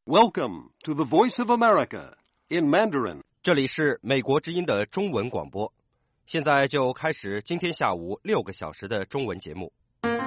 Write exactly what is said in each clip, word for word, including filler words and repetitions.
Welcome to the Voice of America in Mandarin. 这里是美国之音的中文广播，现在就开始今天下午六个小时的中文节目。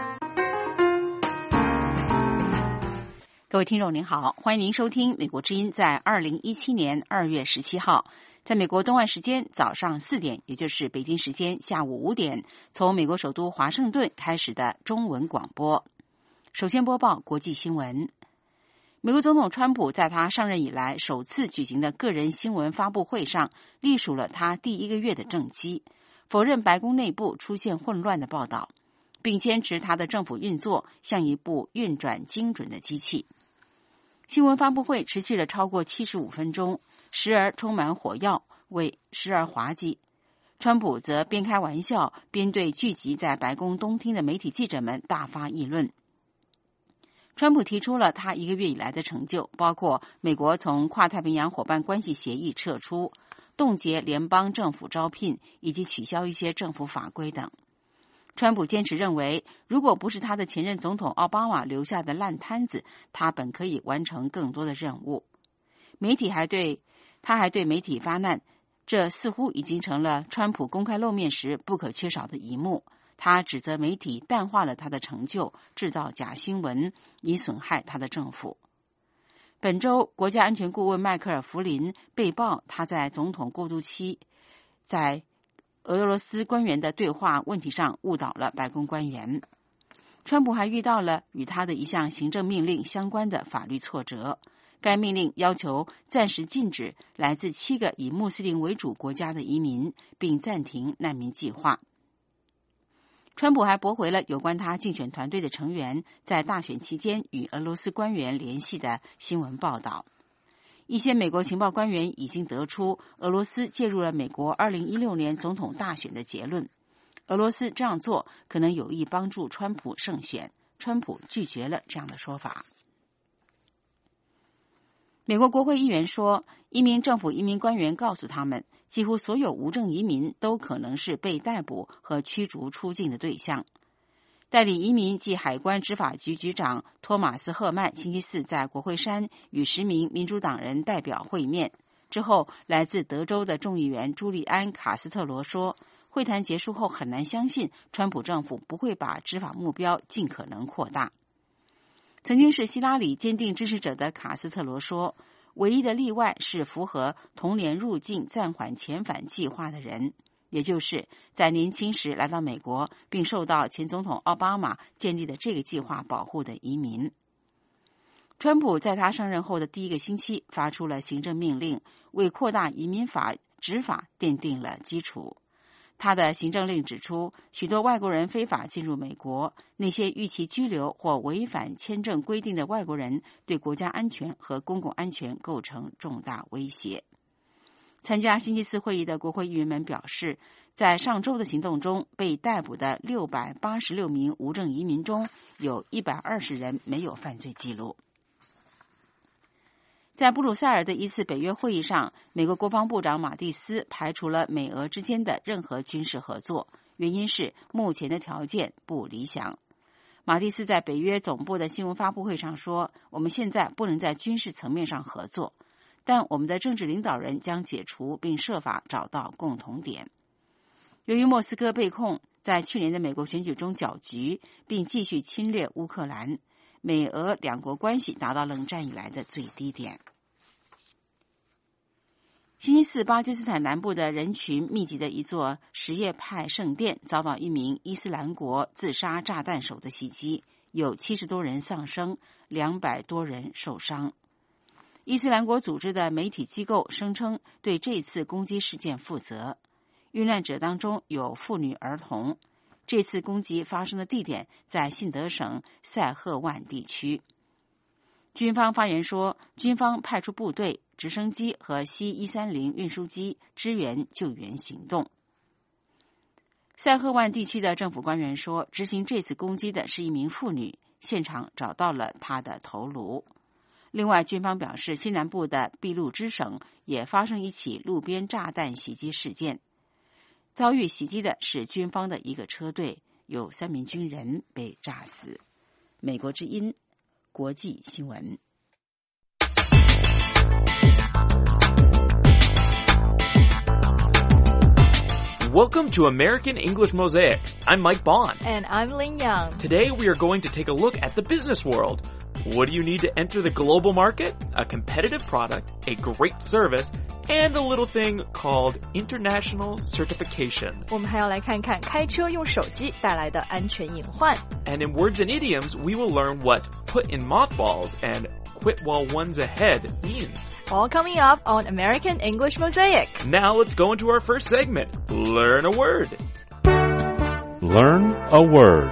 各位听众您好，欢迎您收听美国之音在二零一七年二月十七号，在美国东岸时间早上四点，也就是北京时间下午五点，从美国首都华盛顿开始的中文广播。首先播报国际新闻。美国总统川普在他上任以来首次举行的个人新闻发布会上，隶属了他第一个月的政绩，否认白宫内部出现混乱的报道，并坚持他的政府运作像一部运转精准的机器。新闻发布会持续了超过七十五分钟，时而充满火药味，时而滑稽。川普则边开玩笑边对聚集在白宫东厅的媒体记者们大发议论。川普提出了他一个月以来的成就，包括美国从跨太平洋伙伴关系协议撤出、冻结联邦政府招聘以及取消一些政府法规等。川普坚持认为，如果不是他的前任总统奥巴马留下的烂摊子，他本可以完成更多的任务。媒体还对他还对媒体发难，这似乎已经成了川普公开露面时不可缺少的一幕。他指责媒体淡化了他的成就，制造假新闻，以损害他的政府。本周，国家安全顾问迈克尔·弗林被曝他在总统过渡期在俄罗斯官员的对话问题上误导了白宫官员。川普还遇到了与他的一项行政命令相关的法律挫折，该命令要求暂时禁止来自七个以穆斯林为主国家的移民，并暂停难民计划。川普还驳回了有关他竞选团队的成员在大选期间与俄罗斯官员联系的新闻报道。一些美国情报官员已经得出俄罗斯介入了美国二零一六年总统大选的结论。俄罗斯这样做可能有意帮助川普胜选，川普拒绝了这样的说法。美国国会议员说，一名政府移民官员告诉他们，几乎所有无证移民都可能是被逮捕和驱逐出境的对象。代理移民及海关执法局局长托马斯·赫曼星期四在国会山与十名民主党人代表会面之后，来自德州的众议员朱利安·卡斯特罗说，会谈结束后很难相信川普政府不会把执法目标尽可能扩大。曾经是希拉里坚定支持者的卡斯特罗说，唯一的例外是符合同年入境暂缓遣返计划的人，也就是在年轻时来到美国并受到前总统奥巴马建立的这个计划保护的移民。川普在他上任后的第一个星期发出了行政命令，为扩大移民法执法奠定了基础。他的行政令指出，许多外国人非法进入美国，那些逾期居留或违反签证规定的外国人对国家安全和公共安全构成重大威胁。参加星期四会议的国会议员们表示，在上周的行动中，被逮捕的六百八十六名无证移民中，有一百二十人没有犯罪记录。在布鲁塞尔的一次北约会议上，美国国防部长马蒂斯排除了美俄之间的任何军事合作，原因是目前的条件不理想。马蒂斯在北约总部的新闻发布会上说，我们现在不能在军事层面上合作，但我们的政治领导人将解除并设法找到共同点。由于莫斯科被控在去年的美国选举中搅局，并继续侵略乌克兰，美俄两国关系达到冷战以来的最低点。星期四，巴基斯坦南部的人群密集的一座什叶派圣殿遭到一名伊斯兰国自杀炸弹手的袭击，有七十多人丧生，两百多人受伤。伊斯兰国组织的媒体机构声称对这次攻击事件负责，遇难者当中有妇女儿童。这次攻击发生的地点在信德省塞赫万地区。军方发言说，军方派出部队、直升机和 C 一三零 运输机支援救援行动。塞赫万地区的政府官员说，执行这次攻击的是一名妇女，现场找到了她的头颅。另外，军方表示，西南部的俾路支省也发生一起路边炸弹袭击事件。遭遇袭击的是军方的一个车队，有三名军人被炸死。美国之音国际新闻。 Welcome to American English Mosaic. I'm Mike Bond. And I'm Lin Yang. Today we are going to take a look at the business world. What do you need to enter the global market? A competitive product, a great service, and a little thing called international certification. 我们还要来看看开车用手机带来的安全隐患。 And in words and idioms, we will learn what put in mothballs and quit while one's ahead means. All coming up on American English Mosaic. Now let's go into our first segment. Learn a word. Learn a word.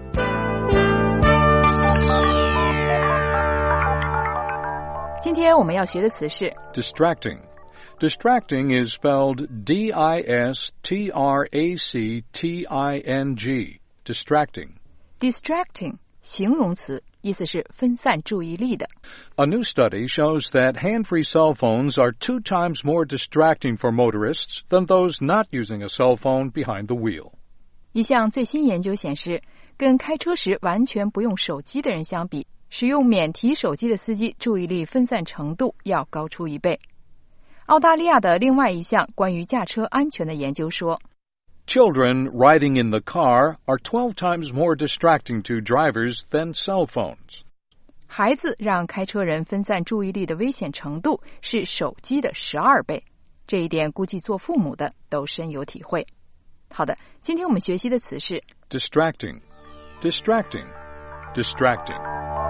今天我们要学的词是 Distracting. Distracting is spelled D I S T R A C T I N G. Distracting. distracting 形容词，意思是分散注意力的。 A new study shows that hand-free cell phones are two times more distracting for motorists than those not using a cell phone behind the wheel. 一项最新研究显示，跟开车时完全不用手机的人相比，使用免提手机的司机注意力分散程度要高出一倍。澳大利亚的另外一项关于驾车安全的研究说， Children riding in the car are twelve times more distracting to drivers than cell phones. 孩子让开车人分散注意力的危险程度是手机的十二倍，这一点估计做父母的都深有体会。好的，今天我们学习的词是 Distracting. Distracting. Distracting.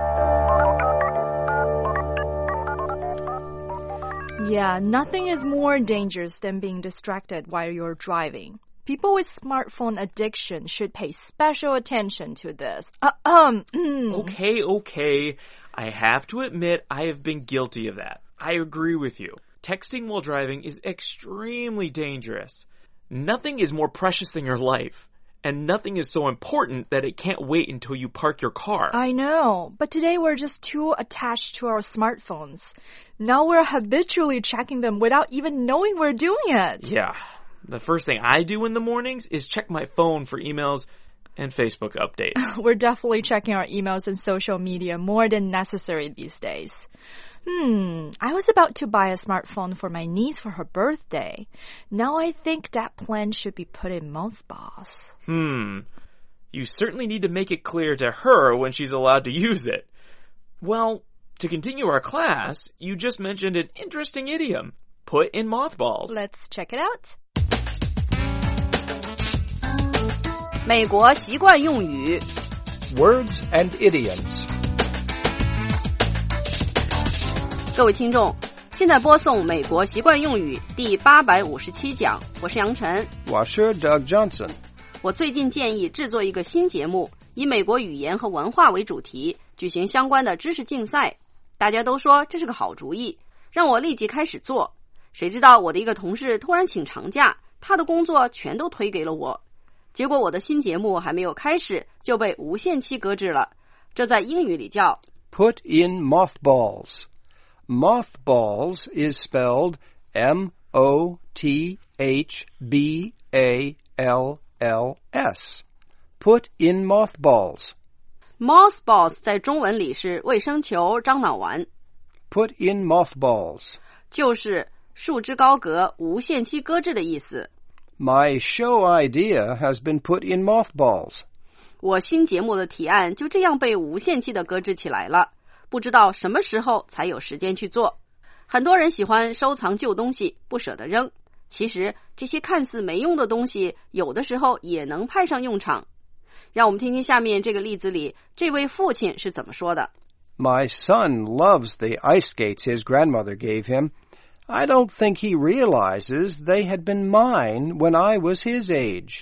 Yeah, nothing is more dangerous than being distracted while you're driving. People with smartphone addiction should pay special attention to this. Uh, um, Okay, okay. I have to admit I have been guilty of that. I agree with you. Texting while driving is extremely dangerous. Nothing is more precious than your life. And nothing is so important that it can't wait until you park your car. I know, but today we're just too attached to our smartphones. Now we're habitually checking them without even knowing we're doing it. Yeah. The first thing I do in the mornings is check my phone for emails and Facebook updates. We're definitely checking our emails and social media more than necessary these days. Hmm, I was about to buy a smartphone for my niece for her birthday. Now I think that plan should be put in mothballs. Hmm. You certainly need to make it clear to her when she's allowed to use it. Well, to continue our class, you just mentioned an interesting idiom. Put in mothballs. Let's check it out. 美国习惯用语 Words and idioms. 各位听众，现在播送美国习惯用语第八百五十七讲，我是杨晨， 我是 Doug Johnson。 我最近建议制作一个新节目，以美国语言和文化为主题，举行相关的知识竞赛。大家都说这是个好主意，让我立即开始做。谁知道我的一个同事突然请长假，他的工作全都推给了我。结果我的新节目还没有开始就被无限期搁置了，这在英语里叫 Put in mothballs. Mothballs is spelled M O T H B A L L S. Put in mothballs. Mothballs 在中文里是卫生球、樟脑丸。 Put in mothballs. 就是束之高阁、无限期搁置的意思。 My show idea has been put in mothballs. 我新节目的提案就这样被无限期的搁置起来了，不知道什么时候才有时间去做。很多人喜欢收藏旧东西，不舍得扔。其实这些看似没用的东西，有的时候也能派上用场。让我们听听下面这个例子里，这位父亲是怎么说的。 My son loves the ice skates his grandmother gave him.I don't think he realizes they had been mine when I was his age.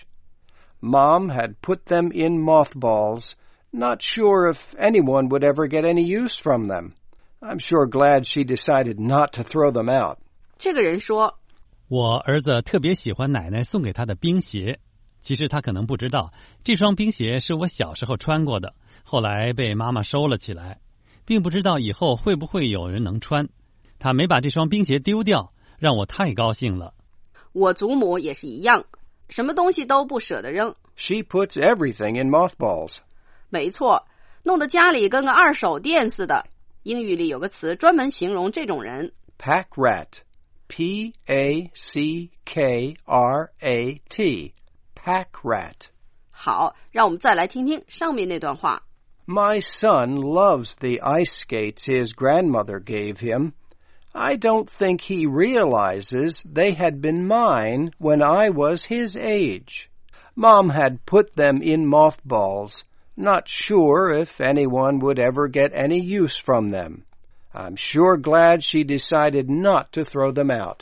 Mom had put them in mothballs, not sure if anyone would ever get any use from them. I'm sure glad she decided not to throw them out. 这个人说， 我儿子特别喜欢奶奶送给他的冰鞋。其实他可能不知道，这双冰鞋是我小时候穿过的，后来被妈妈收了起来，并不知道以后会不会有人能穿。他没把这双冰鞋丢掉，让我太高兴了。 我祖母也是一样，什么东西都不舍得扔。 She puts everything in mothballs. 没错，弄得家里跟个二手店似的。英语里有个词专门形容这种人。 Pack rat. P A C K R A T, pack rat. 好，让我们再来听听上面那段话。 My son loves the ice skates his grandmother gave him. I don't think he realizes they had been mine when I was his age. Mom had put them in mothballs, not sure if anyone would ever get any use from them. I'm sure glad she decided not to throw them out.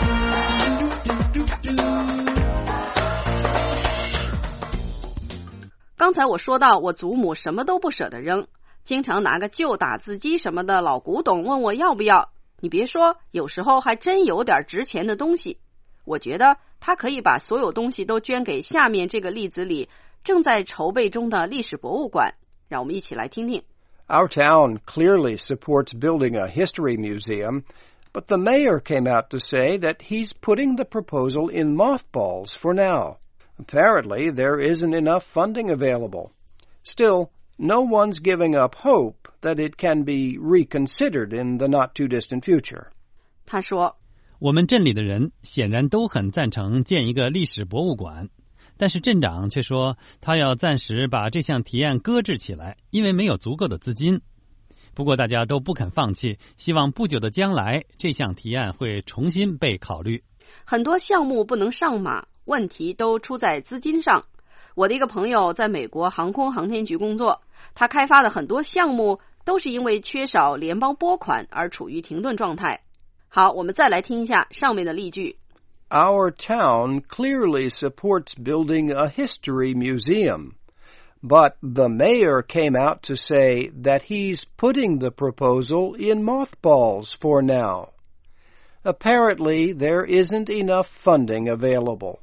刚才我说到我祖母什么都不舍得扔，经常拿个旧打字机什么的老古董问我要不要。你别说，有时候还真有点值钱的东西。我觉得她可以把所有东西都捐给下面这个例子里正在筹备中的历史博物馆。让我们一起来听听。 Our town clearly supports building a history museum, but the mayor came out to say that he's putting the proposal in mothballs for now. Apparently, there isn't enough funding available. Still, no one's giving up hope that it can be reconsidered in the not-too-distant future. 他说， 我们镇里的人显然都很赞成建一个历史博物馆，但是镇长却说他要暂时把这项提案搁置起来，因为没有足够的资金。不过大家都不肯放弃，希望不久的将来这项提案会重新被考虑。 很多项目不能上马，问题都出在资金上。我的一个朋友在美国航空航天局工作，他开发的很多项目都是因为缺少联邦拨款而处于停顿状态。好，我们再来听一下上面的例句。 Our town clearly supports building a history museum, but the mayor came out to say that he's putting the proposal in mothballs for now. Apparently, there isn't enough funding available.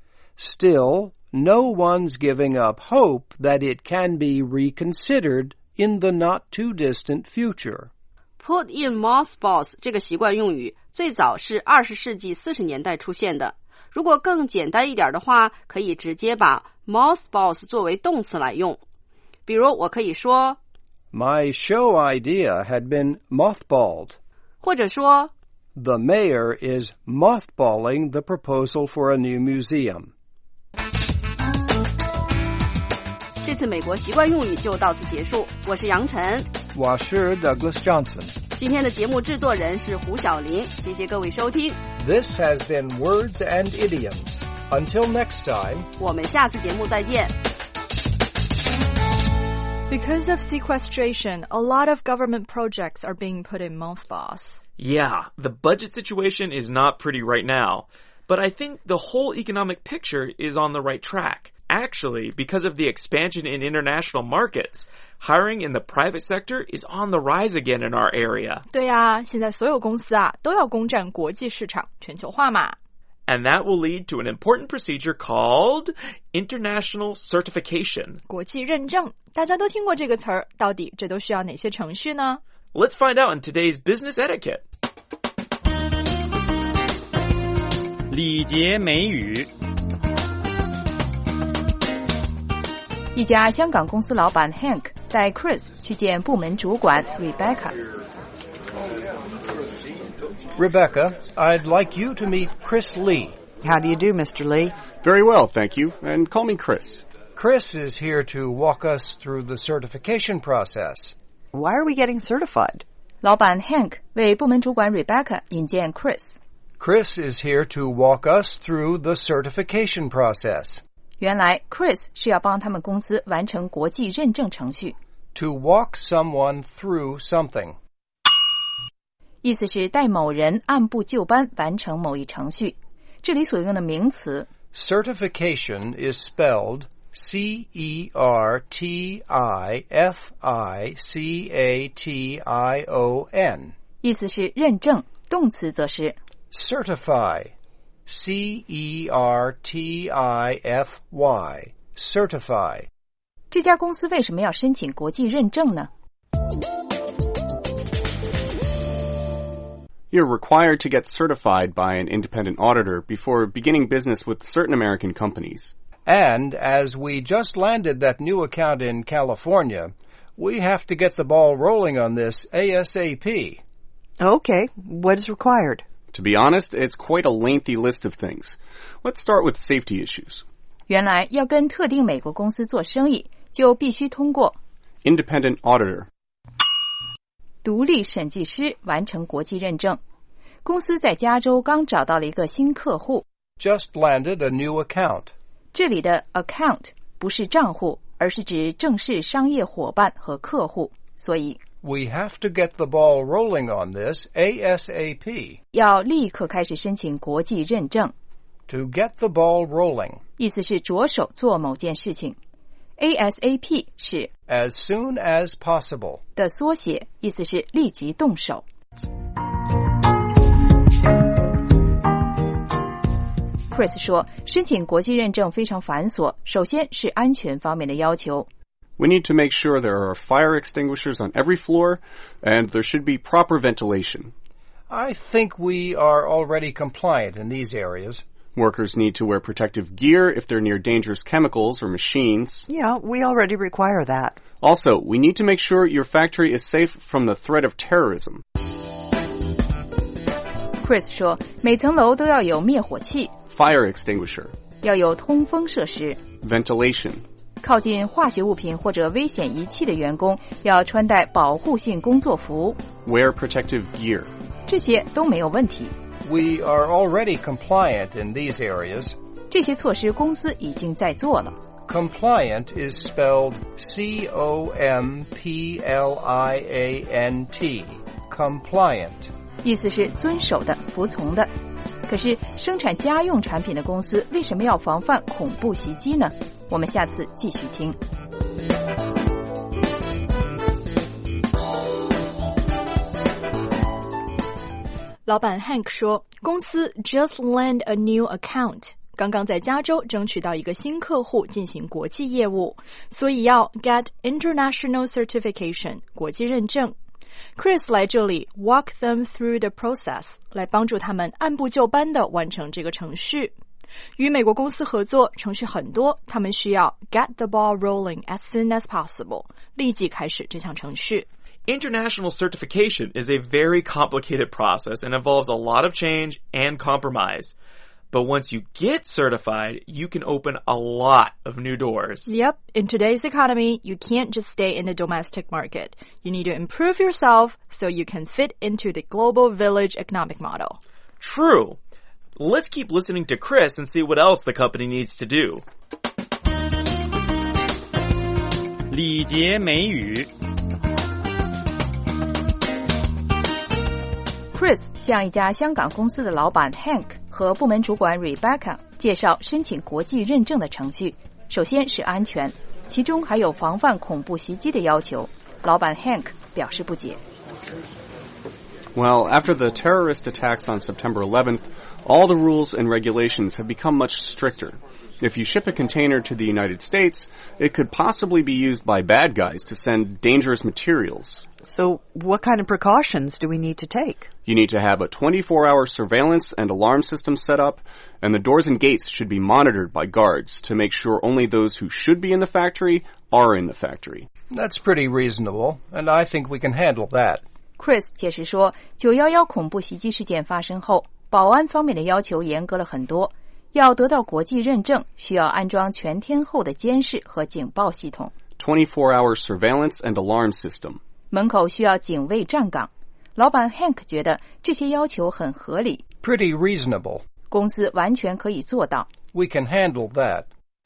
Still, no one's giving up hope that it can be reconsidered in the not-too-distant future. Put in mothballs 这个习惯用语最早是二十世纪四十年代出现的。如果更简单一点的话，可以直接把 mothballs 作为动词来用。比如我可以说 My show idea had been mothballed. 或者说 The mayor is mothballing the proposal for a new museum. 这次美国习惯用语就到此结束。我是杨晨， 我是 Douglas Johnson。 今天的节目制作人是胡小玲，谢谢各位收听。 This has been Words and Idioms. Until next time, 我们下次节目再见。 Because of sequestration, a lot of government projects are being put in mothballs. Yeah, the budget situation is not pretty right now, but I think the whole economic picture is on the right track. Actually, because of the expansion in international markets, hiring in the private sector is on the rise again in our area. 对呀，现在所有公司啊都要攻占国际市场，全球化嘛。 And that will lead to an important procedure called international certification. 国际认证，大家都听过这个词儿，到底这都需要哪些程序呢？ Let's find out in today's business etiquette. 礼节美语。 一家香港公司老板 Hank 带 Chris 去见部门主管 Rebecca。 Rebecca, I'd like you to meet Chris Lee. How do you do, Mister Lee? Very well, thank you. And call me Chris. Chris is here to walk us through the certification process. Why are we getting certified? 老板 Hank 为部门主管 Rebecca 引荐 Chris。 Chris is here to walk us through the certification process. 原来 Chris 是要帮他们公司完成国际认证程序。 To walk someone through something. 意思是带某人按部就班完成某一程序。这里所用的名词 Certification is spelled C E R T I F I C A T I O N. 意思是认证，动词则是 Certify. C E R T I F Y. Certify. 这家公司为什么要申请国际认证呢？ You're required to get certified by an independent auditor before beginning business with certain American companies. And as we just landed that new account in California, we have to get the ball rolling on this ASAP. Okay, what is required? To be honest, it's quite a lengthy list of things. Let's start with safety issues. 原来要跟特定美国公司做生意，就必须通过 Independent auditor. 独立审计师完成国际认证。公司在加州刚找到了一个新客户。 Just landed a new account. 这里的 account 不是账户，而是指正式商业伙伴和客户，所以 We have to get the ball rolling on this ASAP. 要立刻开始申请国际认证。 To get the ball rolling. 意思是着手做某件事情。ASAP 是 As soon as possible 的缩写，意思是立即动手。Chris 说，申请国际认证非常繁琐，首先是安全方面的要求。 We need to make sure there are fire extinguishers on every floor, and there should be proper ventilation. I think we are already compliant in these areas. Workers need to wear protective gear if they're near dangerous chemicals or machines. Yeah, we already require that. Also, we need to make sure your factory is safe from the threat of terrorism. Chris 说，每层楼都要有灭火器 Fire extinguisher. 要有通风设施 Ventilation. 靠近化学物品或者危险仪器的员工要穿戴保护性工作服 Wear protective gear. 这些都没有问题。 We are already compliant in these areas. 这些措施公司已经在做了。 Compliant is spelled C O M P L I A N T. Compliant. 意思是遵守的、服从的。可是生产家用产品的公司为什么要防范恐怖袭击呢？我们下次继续听。 老板 Hank 说，公司 just land a new account， 刚刚在加州争取到一个新客户进行国际业务，所以要 get international certification 国际认证。Chris 来这里 walk them through the process 来帮助他们按部就班地完成这个程序。与美国公司合作，程序很多，他们需要 get the ball rolling as soon as possible 立即开始这项程序。 International certification is a very complicated process and involves a lot of change and compromise. But once you get certified, you can open a lot of new doors. Yep. In today's economy, you can't just stay in the domestic market. You need to improve yourself so you can fit into the global village economic model. True. Let's keep listening to Chris and see what else the company needs to do. 礼节美语。 Chris 向一家香港公司的老板 Hank 和部门主管 Rebecca 介绍申请国际认证的程序。首先是安全，其中还有防范恐怖袭击的要求。老板 Hank 表示不解。 Well, after the terrorist attacks on September eleventh, all the rules and regulations have become much stricter. If you ship a container to the United States, it could possibly be used by bad guys to send dangerous materials. So what kind of precautions do we need to take? You need to have a twenty-four hour surveillance and alarm system set up, and the doors and gates should be monitored by guards to make sure only those who should be in the factory are in the factory. That's pretty reasonable, and I think we can handle that. Chris 解释说， 九一一恐怖袭击事件发生后，保安方面的要求严格了很多。要得到国际认证，需要安装全天候的监视和警报系统。 twenty-four hour surveillance and alarm system. 门口需要警卫站岗。老板 Hank 觉得这些要求很合理。 Pretty reasonable. 公司完全可以做到。 We can handle that.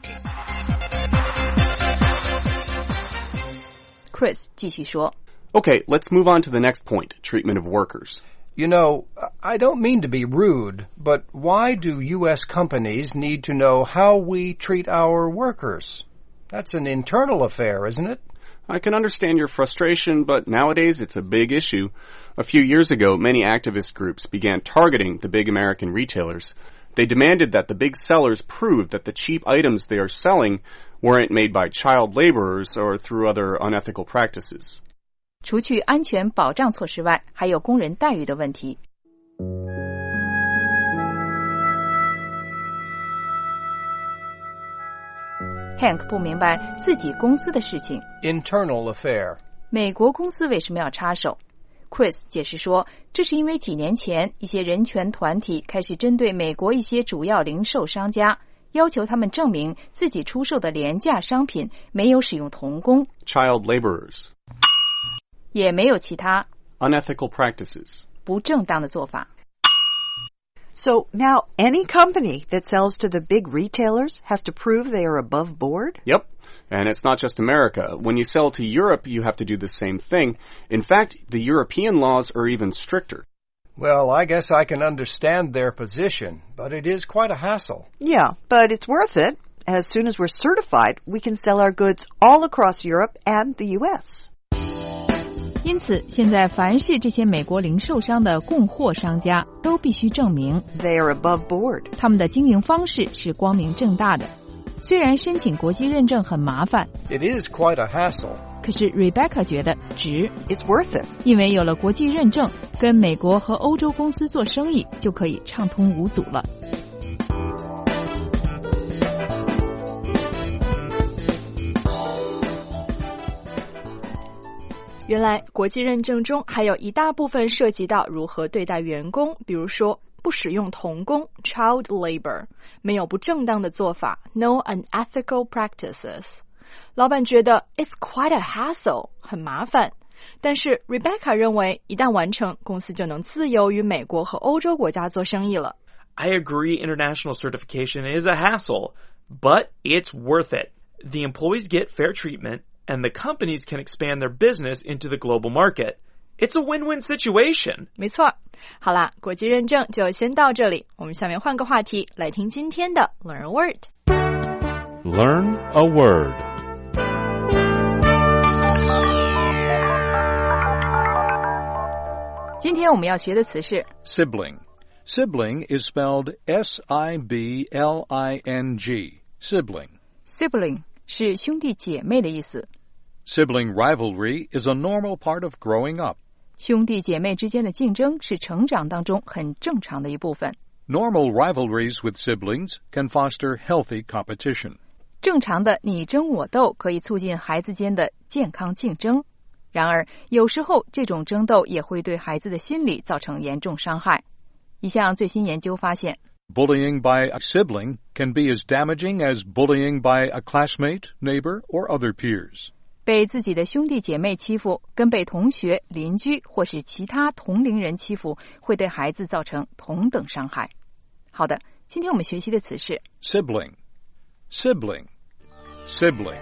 Chris 继续说。 Okay, let's move on to the next point, treatment of workers. You know, I don't mean to be rude, but why do U S companies need to know how we treat our workers? That's an internal affair, isn't it? I can understand your frustration, but nowadays it's a big issue. A few years ago, many activist groups began targeting the big American retailers. They demanded that the big sellers prove that the cheap items they are selling weren't made by child laborers or through other unethical practices. 除去安全保障措施外，还有工人待遇的问题。Hank 不明白自己公司的事情。 Internal affair. 美国公司为什么要插手？ Chris 解释说，这是因为几年前一些人权团体开始针对美国一些主要零售商家，要求他们证明自己出售的廉价商品没有使用童工 child laborers, 也没有其他 unethical practices, 不正当的做法。 So now any company that sells to the big retailers has to prove they are above board? Yep. And it's not just America. When you sell to Europe, you have to do the same thing. In fact, the European laws are even stricter. Well, I guess I can understand their position, but it is quite a hassle. Yeah, but it's worth it. As soon as we're certified, we can sell our goods all across Europe and the U S. 因此，现在凡是这些美国零售商的供货商家都必须证明 they are above board. 他们的经营方式是光明正大的。虽然申请国际认证很麻烦 It is quite a hassle. 可是 Rebecca 觉得值 It's worth it. 因为有了国际认证，跟美国和欧洲公司做生意就可以畅通无阻了。 原来国际认证中还有一大部分涉及到如何对待员工，比如说不使用童工 child labor， 没有不正当的做法 no unethical practices。 老板觉得 it's quite a hassle， 很麻烦，但是 Rebecca 认为一旦完成，公司就能自由与美国和欧洲国家做生意了。 I agree international certification is a hassle, but it's worth it. The employees get fair treatment, and the companies can expand their business into the global market. It's a win-win situation. 没错。好啦，国际认证就先到这里，我们下面换个话题，来听今天的 Learn a Word。 Learn a word. 今天我们要学的词是 Sibling. Sibling is spelled S I B L I N G. Sibling. Sibling 是兄弟姐妹的意思。 Sibling rivalry is a normal part of growing up. 兄弟姐妹之间的竞争是成长当中很正常的一部分。 Normal rivalries with siblings can foster healthy competition. 正常的你争我斗可以促进孩子间的健康竞争。然而，有时候这种争斗也会对孩子的心理造成严重伤害。一项最新研究发现 Bullying by a sibling can be as damaging as bullying by a classmate, neighbor, or other peers. 被自己的兄弟姐妹欺负，跟被同学、邻居或是其他同龄人欺负，会对孩子造成同等伤害。好的，今天我们学习的词是 Sibling. Sibling. Sibling.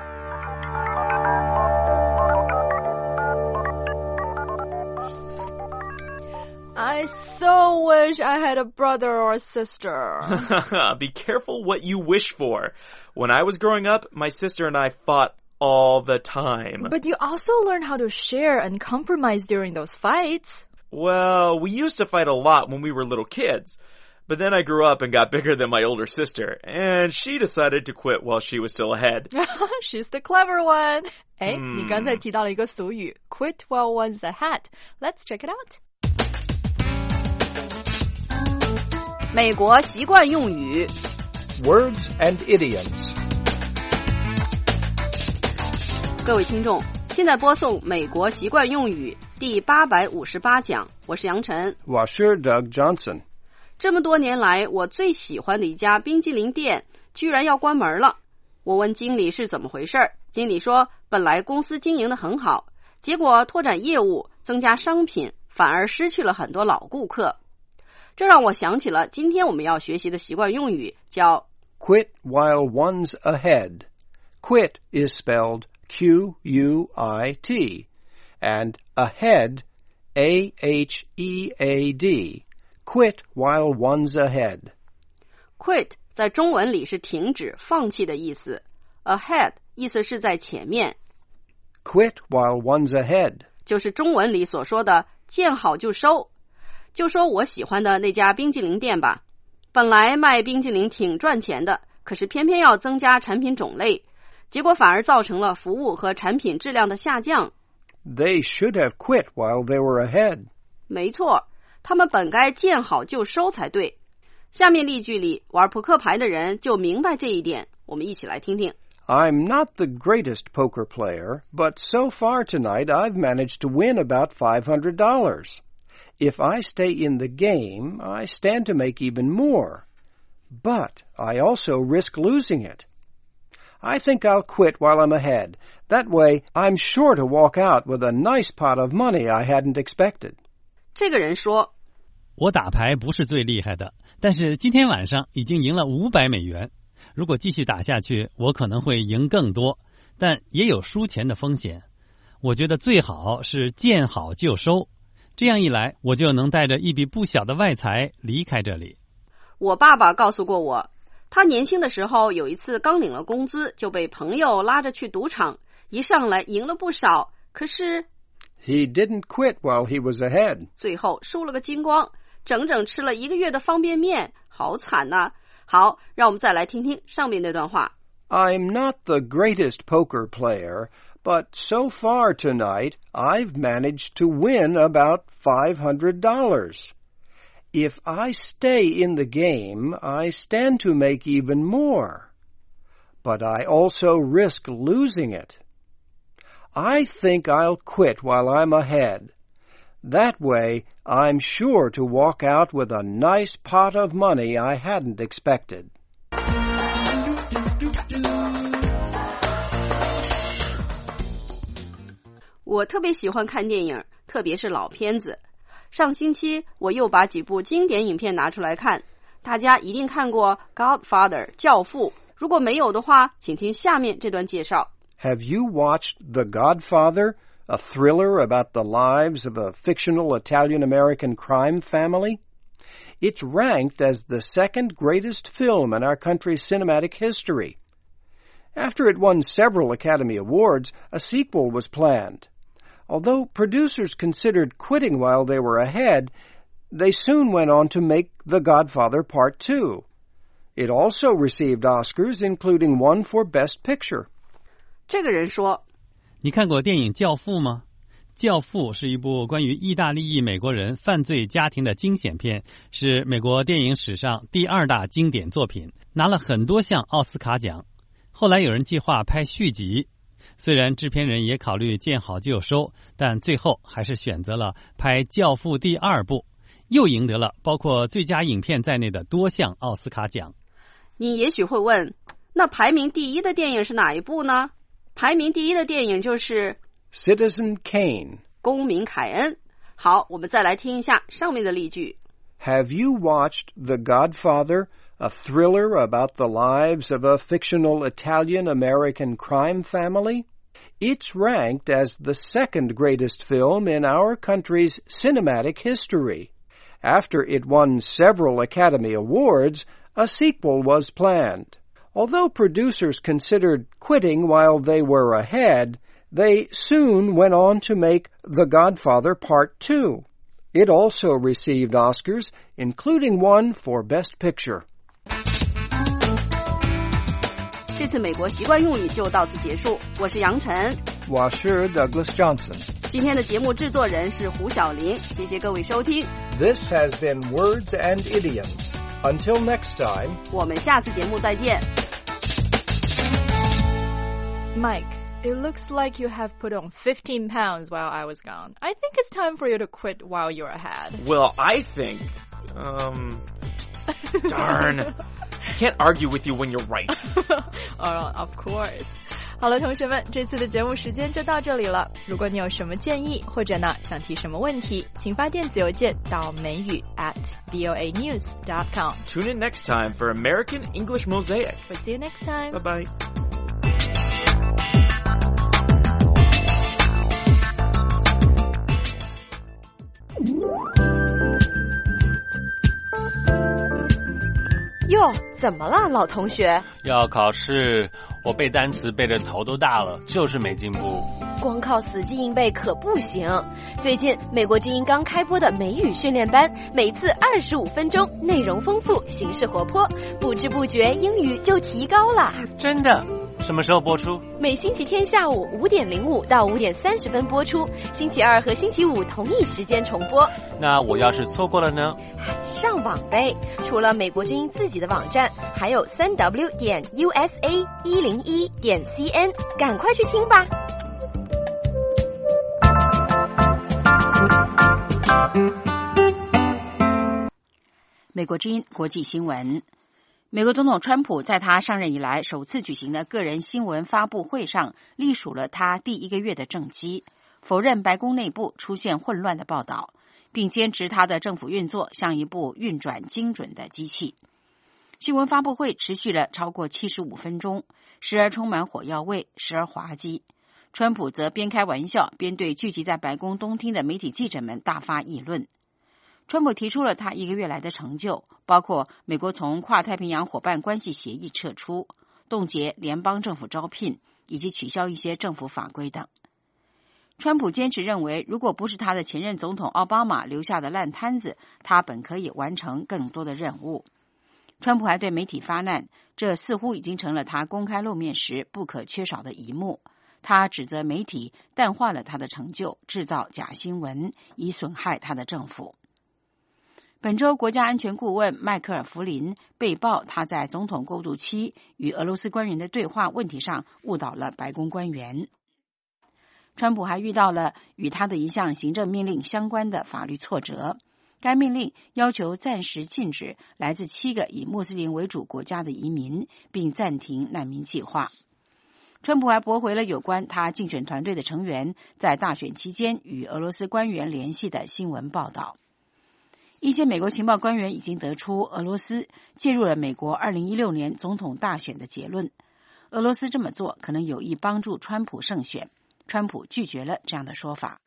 I so wish I had a brother or a sister. Be careful what you wish for. When I was growing up, my sister and I fought all the time. But you also learn how to share and compromise during those fights. Well, we used to fight a lot when we were little kids. But then I grew up and got bigger than my older sister, and she decided to quit while she was still ahead. She's the clever one. 哎， Hmm. 你刚才提到了一个俗语 quit while one's ahead. Let's check it out. 美国习惯用语 Words and idioms. 各位听众，现在播送美国习惯用语第八百五十八讲，我是杨晨。 我是 Doug Johnson. 这么多年来，我最喜欢的一家冰激凌店居然要关门了。我问经理是怎么回事，经理说本来公司经营得很好，结果拓展业务增加商品，反而失去了很多老顾客。这让我想起了今天我们要学习的习惯用语，叫 Quit while one's ahead. Quit is spelled Q U I T, and ahead, A H E A D. Quit while one's ahead. Quit 在中文里是停止、放弃的意思。Ahead 意思是在前面。 Quit while one's ahead. 就是中文里所说的见好就收。就说我喜欢的那家冰激凌店吧，本来卖冰激凌挺赚钱的，可是偏偏要增加产品种类，结果反而造成了服务和产品质量的下降。 They should have quit while they were ahead. 没错，他们本该见好就收才对。下面例句里，玩扑克牌的人就明白这一点，我们一起来听听。 I'm not the greatest poker player, but so far tonight I've managed to win about five hundred dollars. If I stay in the game, I stand to make even more. But I also risk losing it. I think I'll quit while I'm ahead. That way, I'm sure to walk out with a nice pot of money I hadn't expected. 这个人说， 我打牌不是最厉害的，但是今天晚上已经赢了五百美元。如果继续打下去，我可能会赢更多，但也有输钱的风险。我觉得最好是见好就收，这样一来，我就能带着一笔不小的外财离开这里。 我爸爸告诉过我，他年轻的时候有一次刚领了工资，就被朋友拉着去赌场，一上来赢了不少，可是 He didn't quit while he was ahead. 最后输了个精光，整整吃了一个月的方便面，好惨呐！好，让我们再来听听上面那段话。 I'm not the greatest poker player, but so far tonight I've managed to win about five hundred dollars. If I stay in the game, I stand to make even more. But I also risk losing it. I think I'll quit while I'm ahead. That way, I'm sure to walk out with a nice pot of money I hadn't expected. 我特别喜欢看电影，特别是老片子。上星期我又把几部经典影片拿出来看，大家一定看过《Godfather》教父，如果没有的话，请听下面这段介绍。 Have you watched The Godfather, a thriller about the lives of a fictional Italian-American crime family? It's ranked as the second greatest film in our country's cinematic history. After it won several Academy Awards, a sequel was planned. Although producers considered quitting while they were ahead, they soon went on to make The Godfather Part two. It also received Oscars, including one for Best Picture. 这个人说， 你看过电影《教父》吗？《教父》是一部关于意大利裔美国人犯罪家庭的惊险片，是美国电影史上第二大经典作品，拿了很多项奥斯卡奖。后来有人计划拍续集，虽然制片人也考虑见好就收，但最后还是选择了拍《教父》第二部，又赢得了包括最佳影片在内的多项奥斯卡奖。 你也许会问，那排名第一的电影是哪一部呢？排名第一的电影就是 Citizen Kane. 公民凯恩。好，我们再来听一下上面的例句。 Have you watched The Godfather, a thriller about the lives of a fictional Italian-American crime family? It's ranked as the second greatest film in our country's cinematic history. After it won several Academy Awards, a sequel was planned. Although producers considered quitting while they were ahead, they soon went on to make The Godfather Part two. It also received Oscars, including one for Best Picture. 这次美国习惯用语就到此结束。我是杨晨， 我是 Douglas Johnson。 今天的节目制作人是胡小玲，谢谢各位收听。 This has been Words and Idioms. Until next time, 我们下次节目再见。 Mike, it looks like you have put on fifteen pounds while I was gone. I think it's time for you to quit while you're ahead. Well, I think, um, darn. I can't argue with you when you're right. Oh, of course. 好了，同学们，这次的节目时间就到这里了。如果你有什么建议，或者呢想提什么问题，请发电子邮件到美语 at voa news dot com. Tune in next time for American English Mosaic. We'll see you next time. Bye-bye. 哟，怎么了，老同学？ 要考试，我背单词背得头都大了，就是没进步。 光靠死记硬背可不行。最近美国之音刚开播的美语训练班，每次二十五分钟，内容丰富，形式活泼，不知不觉英语就提高了。 真的？ 什么时候播出？ 每星期天下午五点零五到五点三十分播出，星期二和星期五同一时间重播。 那我要是错过了呢？ 上网呗！除了美国之音自己的网站，还有三 w 点 u s a 一零一点 c n， 赶快去听吧。 美国之音国际新闻。美国总统川普在他上任以来首次举行的个人新闻发布会上，隶属了他第一个月的政绩，否认白宫内部出现混乱的报道，并坚持他的政府运作像一部运转精准的机器。新闻发布会持续了超过七十五分钟，时而充满火药味，时而滑稽。川普则边开玩笑边对聚集在白宫东厅的媒体记者们大发议论。川普提出了他一个月来的成就，包括美国从跨太平洋伙伴关系协议撤出、冻结联邦政府招聘以及取消一些政府法规等。川普坚持认为，如果不是他的前任总统奥巴马留下的烂摊子，他本可以完成更多的任务。川普还对媒体发难，这似乎已经成了他公开露面时不可缺少的一幕。他指责媒体淡化了他的成就，制造假新闻，以损害他的政府。本周，国家安全顾问迈克尔·弗林被曝他在总统过渡期与俄罗斯官员的对话问题上误导了白宫官员。川普还遇到了与他的一项行政命令相关的法律挫折。该命令要求暂时禁止来自七个以穆斯林为主国家的移民，并暂停难民计划。川普还驳回了有关他竞选团队的成员在大选期间与俄罗斯官员联系的新闻报道。一些美国情报官员已经得出俄罗斯介入了美国二零一六年总统大选的结论。俄罗斯这么做可能有意帮助川普胜选。川普拒绝了这样的说法。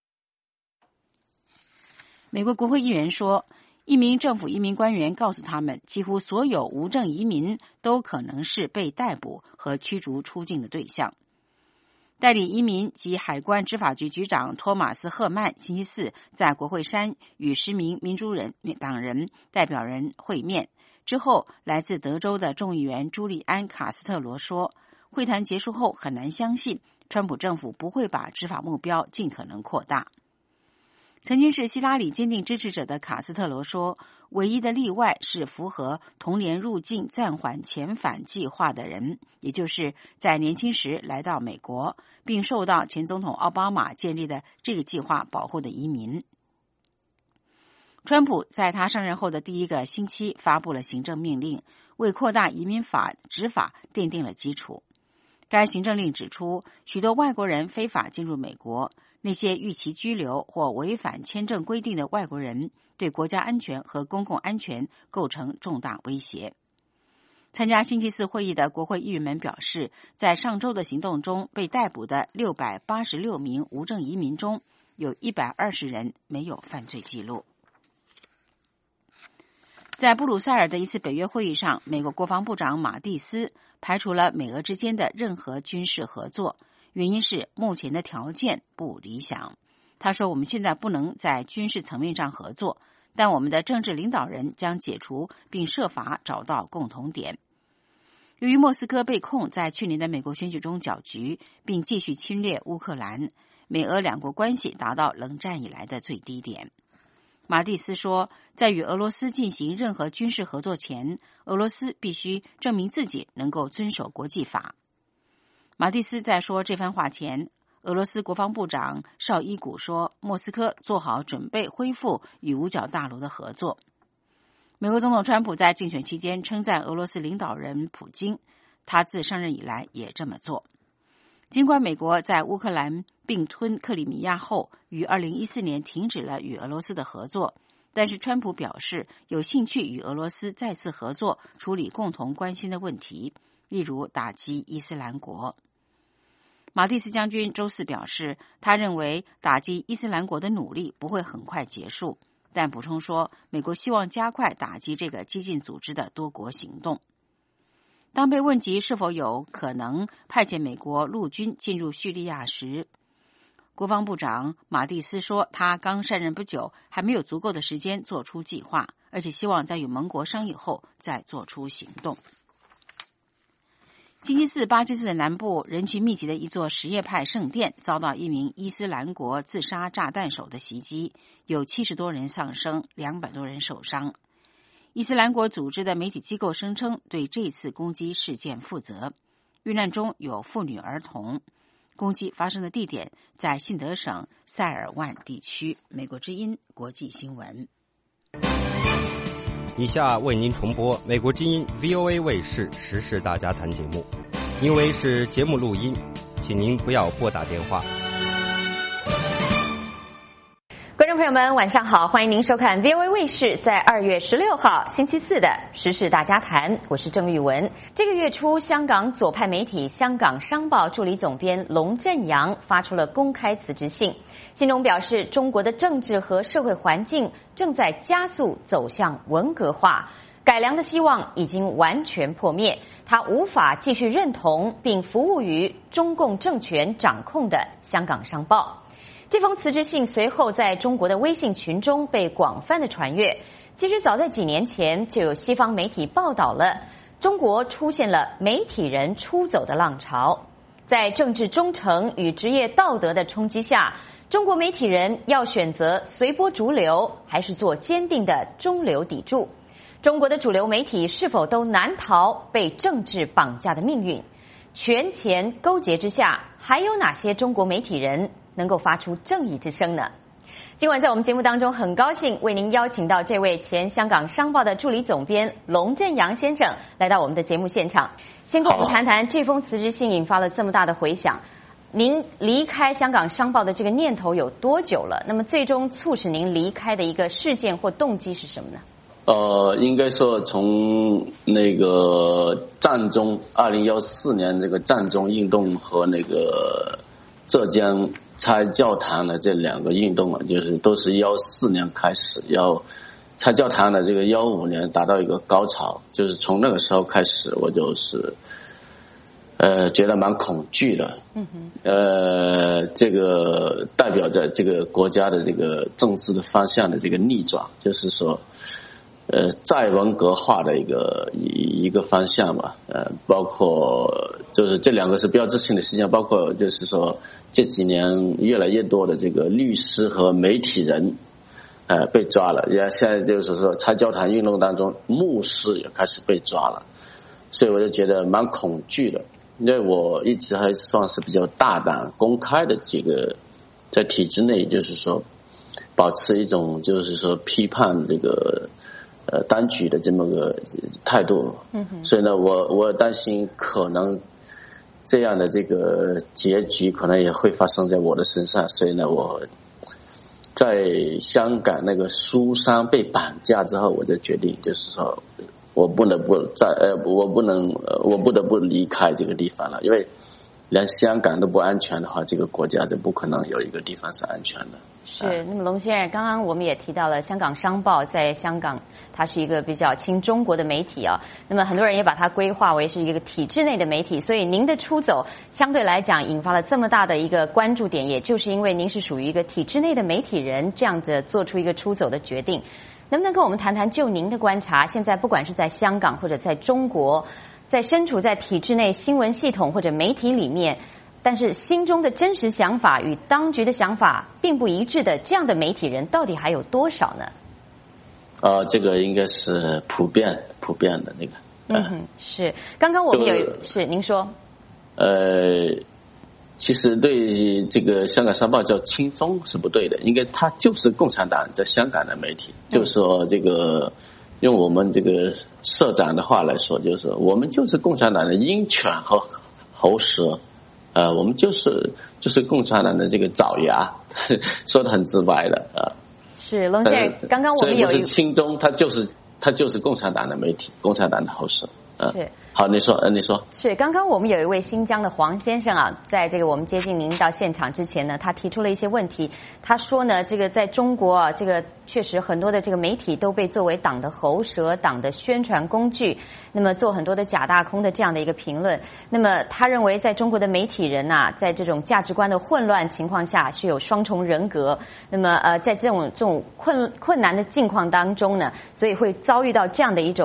美国国会议员说，一名政府移民官员告诉他们，几乎所有无证移民都可能是被逮捕和驱逐出境的对象。代理移民及海关执法局局长托马斯·赫曼星期四在国会山与十名民主人党人代表人会面之后，来自德州的众议员朱利安·卡斯特罗说，会谈结束后很难相信川普政府不会把执法目标尽可能扩大。曾经是希拉里坚定支持者的卡斯特罗说，唯一的例外是符合同年入境暂缓遣返计划的人，也就是在年轻时来到美国并受到前总统奥巴马建立的这个计划保护的移民。川普在他上任后的第一个星期发布了行政命令，为扩大移民法执法奠定了基础。该行政令指出，许多外国人非法进入美国，那些逾期居留或违反签证规定的外国人对国家安全和公共安全构成重大威胁。参加星期四会议的国会议员们表示，在上周的行动中被逮捕的六百八十六名无证移民中，有一百二十人没有犯罪记录。在布鲁塞尔的一次北约会议上，美国国防部长马蒂斯排除了美俄之间的任何军事合作，原因是目前的条件不理想。他说，我们现在不能在军事层面上合作，但我们的政治领导人将解除并设法找到共同点。由于莫斯科被控在去年的美国选举中搅局，并继续侵略乌克兰，美俄两国关系达到冷战以来的最低点。马蒂斯说，在与俄罗斯进行任何军事合作前，俄罗斯必须证明自己能够遵守国际法。马蒂斯在说这番话前，俄罗斯国防部长绍伊古说，莫斯科做好准备恢复与五角大楼的合作。美国总统川普在竞选期间称赞俄罗斯领导人普京，他自上任以来也这么做。尽管美国在乌克兰并吞克里米亚后于二零一四年停止了与俄罗斯的合作，但是川普表示有兴趣与俄罗斯再次合作，处理共同关心的问题，例如打击伊斯兰国。马蒂斯将军周四表示，他认为打击伊斯兰国的努力不会很快结束，但补充说，美国希望加快打击这个激进组织的多国行动。当被问及是否有可能派遣美国陆军进入叙利亚时，国防部长马蒂斯说，他刚上任不久，还没有足够的时间做出计划，而且希望在与盟国商议后再做出行动。 星期四，巴基斯坦南部人群密集的一座什叶派圣殿遭到一名伊斯兰国自杀炸弹手的袭击，有七十多人丧生，两百多人受伤。伊斯兰国组织的媒体机构声称对这次攻击事件负责，遇难中有妇女儿童。攻击发生的地点在信德省塞尔万地区。美国之音国际新闻。 以下为您重播美国之音 V O A 卫视时事大家谈节目，因为是节目录音，请您不要拨打电话。 观众朋友们晚上好，欢迎您收看 V O A 卫视在二月十六号星期四的时事大家谈，我是郑玉文。这个月初，香港左派媒体香港商报助理总编龙振阳发出了公开辞职信，信中表示中国的政治和社会环境正在加速走向文革化，改良的希望已经完全破灭，他无法继续认同并服务于中共政权掌控的香港商报。这封辞职信随后在中国的微信群中被广泛的传阅。其实早在几年前就有西方媒体报道了中国出现了媒体人出走的浪潮。在政治忠诚与职业道德的冲击下，中国媒体人要选择随波逐流，还是做坚定的中流砥柱？中国的主流媒体是否都难逃被政治绑架的命运？权钱勾结之下，还有哪些中国媒体人能够发出正义之声呢？今晚在我们节目当中，很高兴为您邀请到这位前香港商报的助理总编龙振阳先生来到我们的节目现场。先跟我们谈谈这封辞职信引发了这么大的回响，您离开香港商报的这个念头有多久了？那么最终促使您离开的一个事件或动机是什么呢？ 呃，应该说从那个战中二零一四年这个战中运动和那个浙江拆教堂的这两个运动啊，就是都是一四年开始，要拆教堂的这个一五年达到一个高潮，就是从那个时候开始，我就是呃觉得蛮恐惧的。嗯哼。呃，这个代表着这个国家的这个政治的方向的这个逆转，就是说。呃，再文革化的一个一一个方向吧，呃，包括就是这两个是标志性的事件，包括就是说这几年越来越多的这个律师和媒体人，呃，被抓了，也现在就是说拆教堂运动当中，牧师也开始被抓了，所以我就觉得蛮恐惧的，因为我一直还算是比较大胆、公开的这个在体制内，就是说保持一种就是说批判这个。呃，当局的这么个态度，嗯哼，所以呢，我我担心可能这样的这个结局可能也会发生在我的身上，所以呢，我在香港那个书商被绑架之后，我就决定就是说我不能不在呃，我不能呃，我不得不离开这个地方了，因为连香港都不安全的话，这个国家就不可能有一个地方是安全的。 是，那么龙先生，刚刚我们也提到了香港商报在香港，它是一个比较亲中国的媒体啊。那么很多人也把它规划为是一个体制内的媒体，所以您的出走相对来讲引发了这么大的一个关注点，也就是因为您是属于一个体制内的媒体人，这样子做出一个出走的决定。能不能跟我们谈谈，就您的观察，现在不管是在香港或者在中国，在身处在体制内新闻系统或者媒体里面，但是心中的真实想法与当局的想法并不一致的这样的媒体人到底还有多少呢？ 呃，这个应该是普遍普遍的那个。 嗯哼，是。刚刚我们有是您说。 呃，其实对这个香港商报叫亲中是不对的，应该它就是共产党在香港的媒体，嗯、就是说这个用我们这个社长的话来说，就是说我们就是共产党的鹰犬和喉舌。呃，我们就是就是共产党的这个爪牙，说得很直白的啊。 是龙先生，刚刚我们有一所以不是亲中，他就是他就是共产党的媒体，共产党的喉舌。嗯、 是。 好，你说，呃，你说。 是，刚刚我们有一位新疆的黄先生啊，在这个我们接近您到现场之前呢，他提出了一些问题。他说呢，这个在中国啊，这个确实很多的这个媒体都被作为党的喉舌、党的宣传工具，那么做很多的假大空的这样的一个评论。那么他认为，在中国的媒体人呐、啊，在这种价值观的混乱情况下，是有双重人格。那么呃，在这种这种困困难的境况当中呢，所以会遭遇到这样的一种。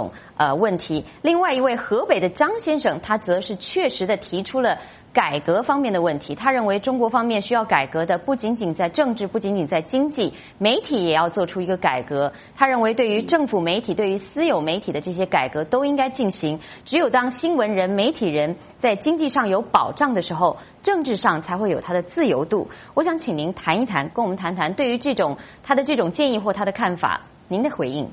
呃问题。另外一位河北的张先生，他则是确实的提出了改革方面的问题。他认为中国方面需要改革的不仅仅在政治，不仅仅在经济，媒体也要做出一个改革。他认为对于政府媒体、对于私有媒体的这些改革都应该进行。只有当新闻人、媒体人在经济上有保障的时候，政治上才会有它的自由度。我想请您谈一谈，跟我们谈谈对于这种他的这种建议或他的看法，您的回应。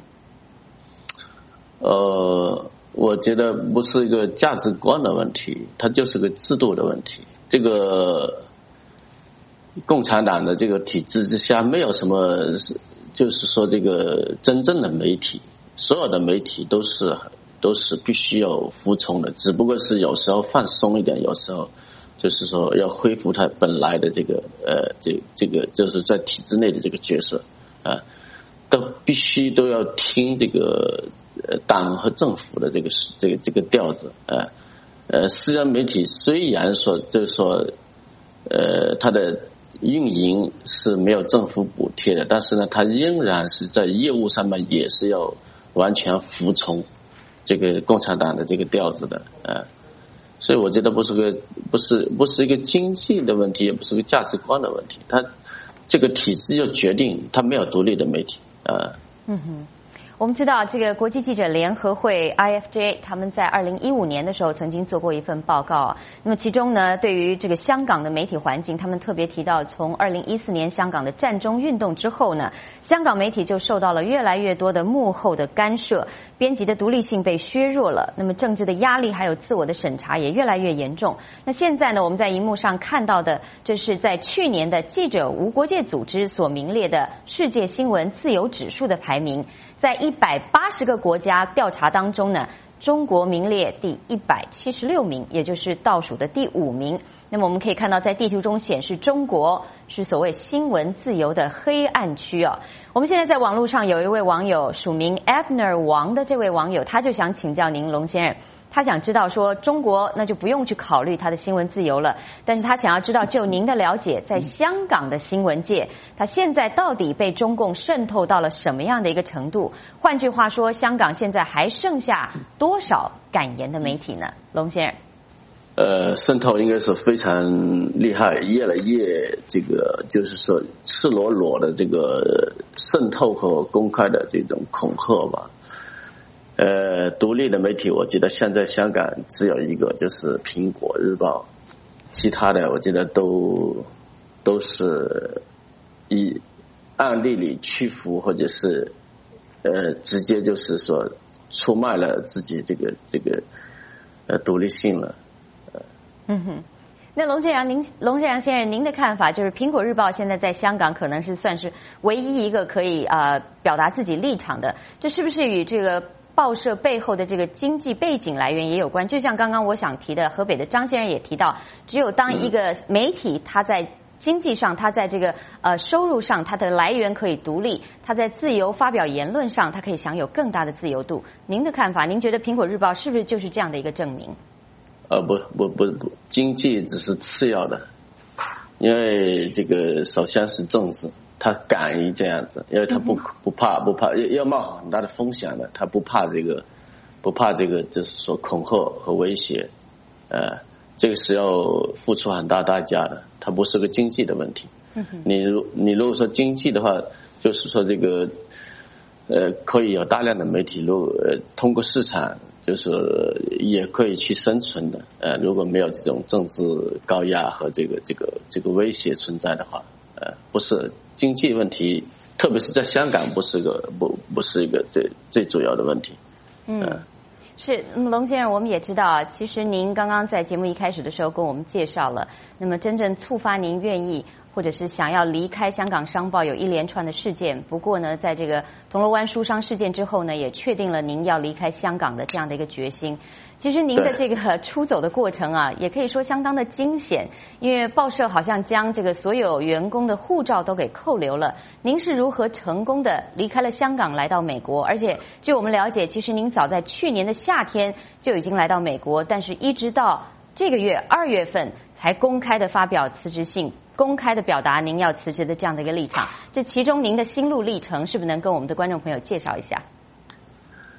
呃，我觉得不是一个价值观的问题，它就是个制度的问题。这个共产党的这个体制之下，没有什么，就是说这个真正的媒体，所有的媒体都是都是必须要服从的，只不过是有时候放松一点，有时候就是说要恢复它本来的这个呃这这个就是在体制内的这个角色啊，都必须都要听这个呃党和政府的这个这个这个调子啊。呃，私人媒体虽然说就是说呃它的运营是没有政府补贴的，但是呢，它仍然是在业务上面也是要完全服从这个共产党的这个调子的啊。所以我觉得不是个不是不是一个经济的问题，也不是个价值观的问题，它这个体制就决定它没有独立的媒体啊。 嗯哼。我们知道，这个国际记者联合会 I F J 他们在二零一五年的时候曾经做过一份报告。那么其中呢，对于这个香港的媒体环境，他们特别提到，从二零一四年香港的占中运动之后呢，香港媒体就受到了越来越多的幕后的干涉，编辑的独立性被削弱了。那么政治的压力还有自我的审查也越来越严重。那现在呢，我们在荧幕上看到的，这是在去年的记者无国界组织所名列的世界新闻自由指数的排名。在一百八十个国家调查当中呢，中国名列第一百七十六名，也就是倒数的第五名。那么我们可以看到，在地图中显示中国是所谓新闻自由的黑暗区啊。我们现在在网络上有一位网友署名 Abner 王的这位网友，他就想请教您龙先生，他想知道说中国那就不用去考虑他的新闻自由了，但是他想要知道，就您的了解，在香港的新闻界，他现在到底被中共渗透到了什么样的一个程度？换句话说，香港现在还剩下多少敢言的媒体呢？龙先生。 呃，渗透应该是非常厉害，越来越这个就是说赤裸裸的这个渗透和公开的这种恐吓吧。呃，独立的媒体，我觉得现在香港只有一个，就是苹果日报，其他的我觉得都都是以按利益屈服，或者是呃直接就是说出卖了自己这个这个呃独立性了。 嗯哼。那龙振阳，您龙振阳先生，您的看法就是，苹果日报现在在香港可能是算是唯一一个可以呃表达自己立场的，这是不是与这个报社背后的这个经济背景来源也有关？就像刚刚我想提的，河北的张先生也提到，只有当一个媒体它在经济上，它在这个呃收入上，它的来源可以独立，它在自由发表言论上，它可以享有更大的自由度。您的看法，您觉得苹果日报是不是就是这样的一个证明？ 呃，不不不不，经济只是次要的，因为这个首先是政治，他敢于这样子，因为他不不怕不怕，要要冒很大的风险的，他不怕这个，不怕这个就是说恐吓和威胁，呃，这个是要付出很大代价的，它不是个经济的问题。你如你如果说经济的话，就是说这个，呃，可以有大量的媒体，如呃通过市场。就是也可以去生存的，呃，如果没有这种政治高压和这个这个这个威胁存在的话，呃，不是经济问题，特别是在香港，不是个不不是一个最最主要的问题。 嗯，呃、是。那么龙先生，我们也知道，其实您刚刚在节目一开始的时候跟我们介绍了，那么真正触发您愿意或者是想要离开香港商报有一连串的事件，不过呢，在这个铜锣湾书商事件之后呢，也确定了您要离开香港的这样的一个决心。其实您的这个出走的过程啊，也可以说相当的惊险，因为报社好像将这个所有员工的护照都给扣留了。您是如何成功的离开了香港来到美国？而且据我们了解，其实您早在去年的夏天就已经来到美国，但是一直到这个月二月份才公开的发表辞职信，公开的表达您要辞职的这样的一个立场。这其中您的心路历程是不是能跟我们的观众朋友介绍一下？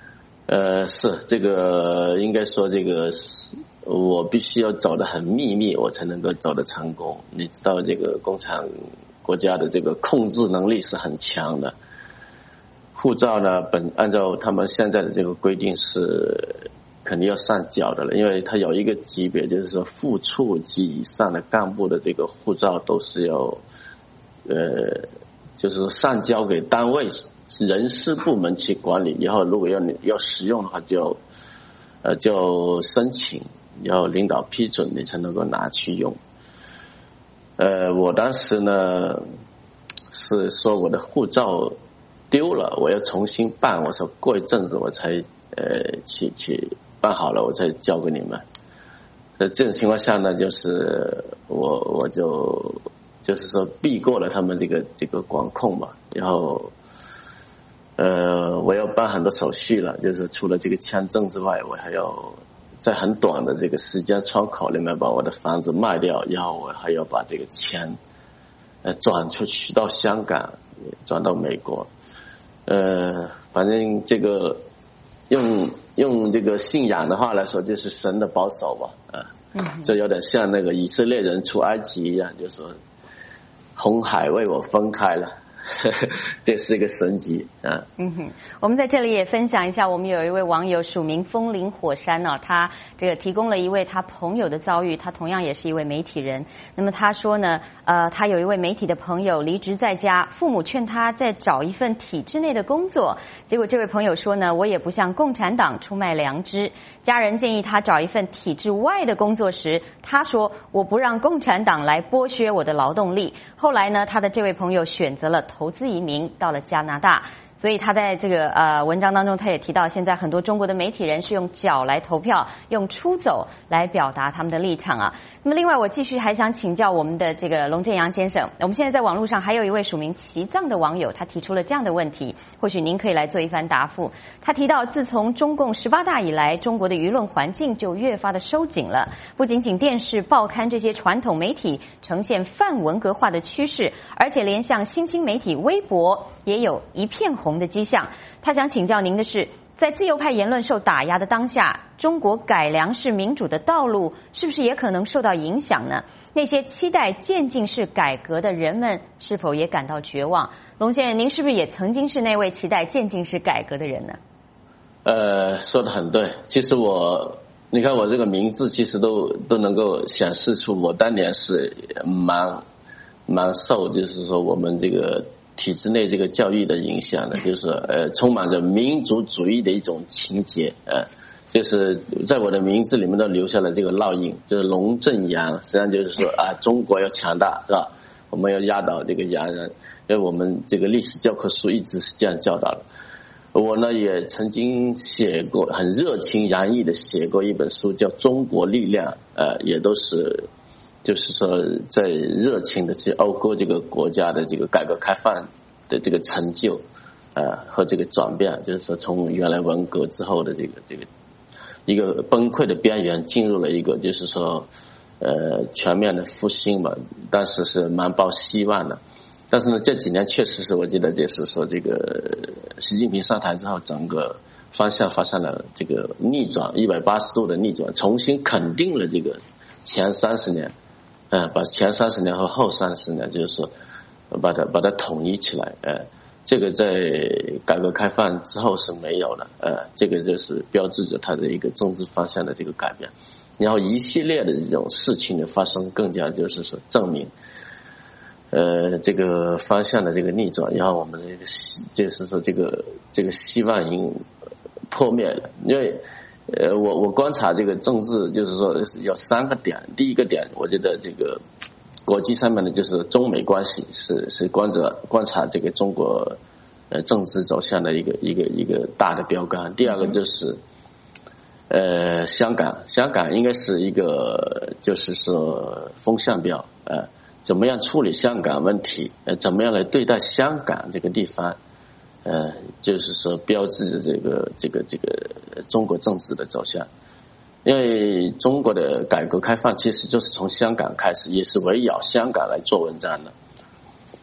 呃，是这个，应该说这个，我必须要走得很秘密，我才能够走得成功。你知道，这个共产国家的这个控制能力是很强的。护照呢，本按照他们现在的这个规定是肯定要上缴的了，因为它有一个级别，就是说副处级以上的干部的这个护照都是要，呃，就是上交给单位。人事部门去管理，以后如果要你要使用的话就，呃，就申请，要领导批准，你才能够拿去用。呃，我当时呢是说我的护照丢了，我要重新办，我说过一阵子我才呃去去办好了，我再交给你们。在这种情况下呢，就是我我就就是说避过了他们这个这个管控嘛，然后。呃，我要办很多手续了，就是除了这个签证之外，我还要在很短的这个时间窗口里面把我的房子卖掉，然后我还要把这个钱呃转出去到香港，转到美国。呃，反正这个用用这个信仰的话来说，就是神的保守吧，啊、呃，这有点像那个以色列人出埃及一样，就是说红海为我分开了。这是一个神迹啊！ 嗯哼，我们在这里也分享一下，我们有一位网友署名风林火山呢、啊，他这个提供了一位他朋友的遭遇，他同样也是一位媒体人。那么他说呢，呃，他有一位媒体的朋友离职在家，父母劝他再找一份体制内的工作，结果这位朋友说呢，我也不向共产党出卖良知。家人建议他找一份体制外的工作时，他说我不让共产党来剥削我的劳动力。后来呢，他的这位朋友选择了投资移民到了加拿大，所以他在这个呃文章当中，他也提到，现在很多中国的媒体人是用脚来投票，用出走来表达他们的立场啊。那么另外，我继续还想请教我们的这个龙建阳先生，我们现在在网络上还有一位署名齐藏的网友，他提出了这样的问题，或许您可以来做一番答复。他提到，自从中共十八大以来，中国的舆论环境就越发的收紧了，不仅仅电视、报刊这些传统媒体呈现泛文革化的趋势，而且连像新兴媒体微博也有一片红的迹象。他想请教您的是，在自由派言论受打压的当下，中国改良式民主的道路是不是也可能受到影响呢？那些期待渐进式改革的人们是否也感到绝望？龙先生，您是不是也曾经是那位期待渐进式改革的人呢？ 呃，说得很对。其实我，你看我这个名字，其实都都能够显示出我当年是蛮蛮受，就是说我们这个体制内这个教育的影响的，就是呃充满着民族主义的一种情节，呃，就是在我的名字里面都留下了这个烙印，就是龙正阳，实际上就是说啊，中国要强大，是吧？我们要压倒这个洋人，因为我们这个历史教科书一直是这样教导的。我呢也曾经写过，很热情洋溢的写过一本书，叫《中国力量》，呃，也都是。就是说在热情的去讴歌这个国家的这个改革开放的这个成就呃和这个转变，就是说从原来文革之后的这个这个一个崩溃的边缘进入了一个就是说呃全面的复兴嘛，但是是蛮抱希望的。但是呢这几年确实是我记得就是说这个习近平上台之后，整个方向发生了这个逆转，一百八十度的逆转，重新肯定了这个前三十年呃，把前三十年和后三十年，就是说，把它把它统一起来，呃，这个在改革开放之后是没有的，呃，这个就是标志着它的一个政治方向的这个改变，然后一系列的这种事情的发生，更加就是说证明，呃，这个方向的这个逆转，然后我们这个就是说这个这个希望已经破灭了，因为。呃，我我观察这个政治，就是说有三个点。第一个点，我觉得这个国际上面的就是中美关系是是观察观察这个中国呃政治走向的一个一个一个大的标杆。第二个就是呃香港，香港应该是一个就是说风向标，呃，怎么样处理香港问题，呃，怎么样来对待香港这个地方。呃，就是说标志着这个这个这个中国政治的走向，因为中国的改革开放其实就是从香港开始，也是围绕香港来做文章的。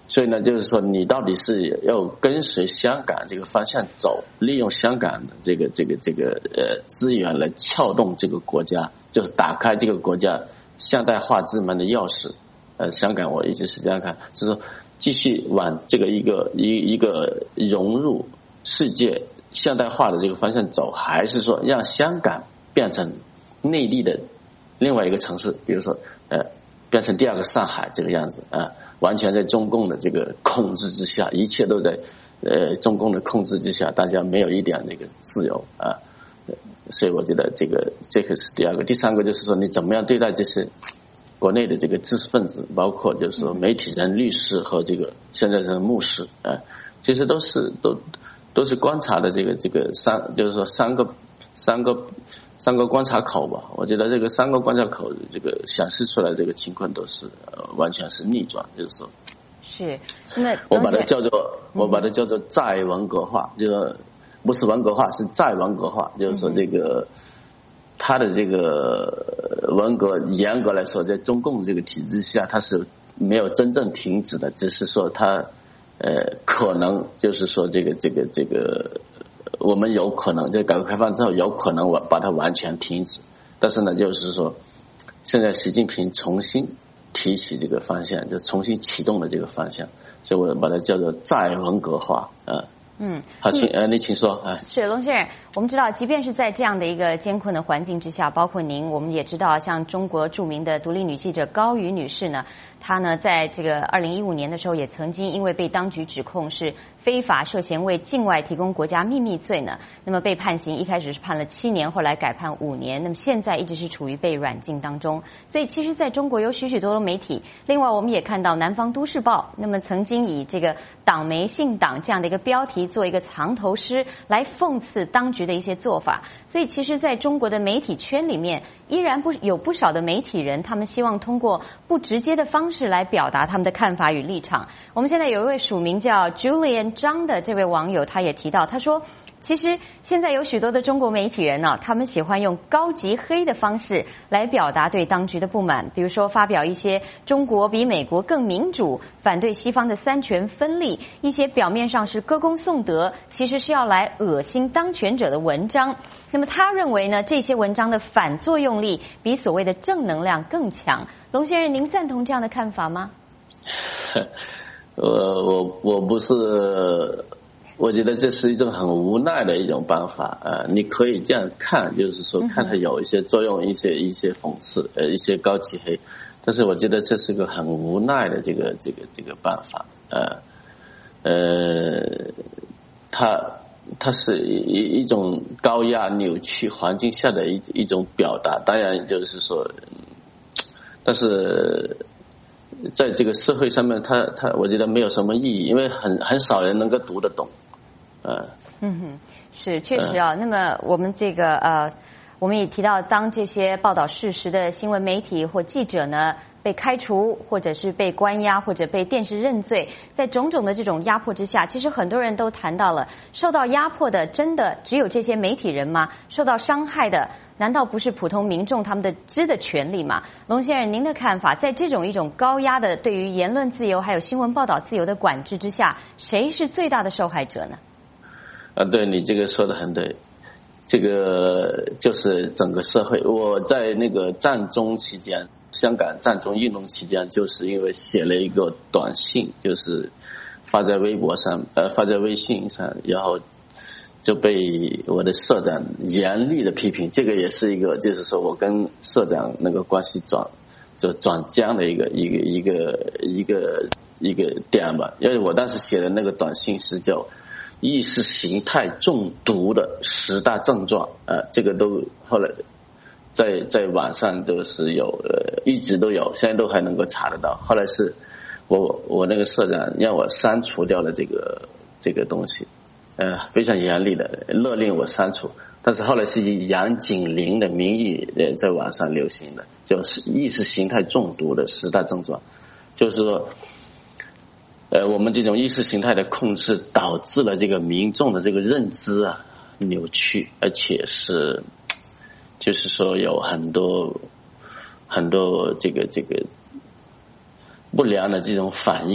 所以呢，就是说你到底是要跟随香港这个方向走，利用香港的这个这个这个呃资源来撬动这个国家，就是打开这个国家现代化之门的钥匙。呃，香港我一直是这样看，就是说继续往这个一个一一个融入世界现代化的这个方向走，还是说让香港变成内地的另外一个城市，比如说呃变成第二个上海这个样子啊？完全在中共的这个控制之下，一切都在呃中共的控制之下，大家没有一点那个自由啊，所以我觉得这个这个是第二个。第三个就是说你怎么样对待这些国内的这个知识分子，包括就是说媒体人、律师和这个现在的牧师啊，其实都是都都是观察的这个这个三，就是说三个三个三个观察口吧。我觉得这个三个观察口这个显示出来这个情况都是呃完全是逆转，就是说是那么我把它叫做我把它叫做再文革化，就是不是文革化，是再文革化，就是说这个它的这个文革严格来说，在中共这个体制下，它是没有真正停止的，只是说它呃可能就是说这个这个这个。我们有可能在改革开放之后有可能我把它完全停止，但是呢，就是说现在习近平重新提起这个方向，就重新启动了这个方向，所以我把它叫做再文革化啊。 嗯， 好，请呃，你请说啊。 是龙先生，我们知道，即便是在这样的一个艰困的环境之下，包括您，我们也知道，像中国著名的独立女记者高瑜女士呢，她呢在这个二零一五年的时候，也曾经因为被当局指控是非法涉嫌为境外提供国家秘密罪呢，那么被判刑，一开始是判了七年，后来改判五年，那么现在一直是处于被软禁当中。所以，其实在中国有许许多多媒体，另外我们也看到《南方都市报》，那么曾经以这个“党媒姓党”这样的一个标题做一个藏头诗来讽刺当局的一些做法，所以其实在中国的媒体圈里面依然不有不少的媒体人，他们希望通过不直接的方式来表达他们的看法与立场。我们现在有一位署名叫 Julian 张的这位网友，他也提到，他说其实现在有许多的中国媒体人呢、啊，他们喜欢用高级黑的方式来表达对当局的不满，比如说发表一些中国比美国更民主、反对西方的三权分立，一些表面上是歌功颂德，其实是要来恶心当权者的文章。那么他认为呢，这些文章的反作用力比所谓的正能量更强。龙先生，您赞同这样的看法吗？ 呃，我我不是。我觉得这是一种很无奈的一种办法，呃，你可以这样看，就是说看它有一些作用，一些一些讽刺，呃，一些高级黑，但是我觉得这是个很无奈的这个这个这个办法，呃，呃，它它是一一种高压扭曲环境下的一一种表达，当然就是说，但是在这个社会上面，它它我觉得没有什么意义，因为很很少人能够读得懂。 嗯哼，是确实啊。那么我们这个呃，我们也提到，当这些报道事实的新闻媒体或记者呢被开除，或者是被关押，或者被电视认罪，在种种的这种压迫之下，其实很多人都谈到了，受到压迫的真的只有这些媒体人吗？受到伤害的难道不是普通民众他们的知的权利吗？龙先生，您的看法，在这种一种高压的对于言论自由还有新闻报道自由的管制之下，谁是最大的受害者呢？ 啊，对，你这个说的很对，这个就是整个社会。我在那个战中期间，香港战中运动期间，就是因为写了一个短信，就是发在微博上，呃，发在微信上，然后就被我的社长严厉的批评。这个也是一个，就是说我跟社长那个关系转就转僵的一个一个一个一个一个点吧。因为我当时写的那个短信是叫意识形态中毒的十大症状，呃，这个都后来在在网上都是有，呃，一直都有，现在都还能够查得到。后来是我我那个社长让我删除掉了这个这个东西，呃，非常严厉的勒令我删除。但是后来是以杨景林的名义呃在网上流行的，就是意识形态中毒的十大症状，就是说。呃，我们这种意识形态的控制导致了这个民众的这个认知啊扭曲，而且是就是说有很多很多这个这个不良的这种反应，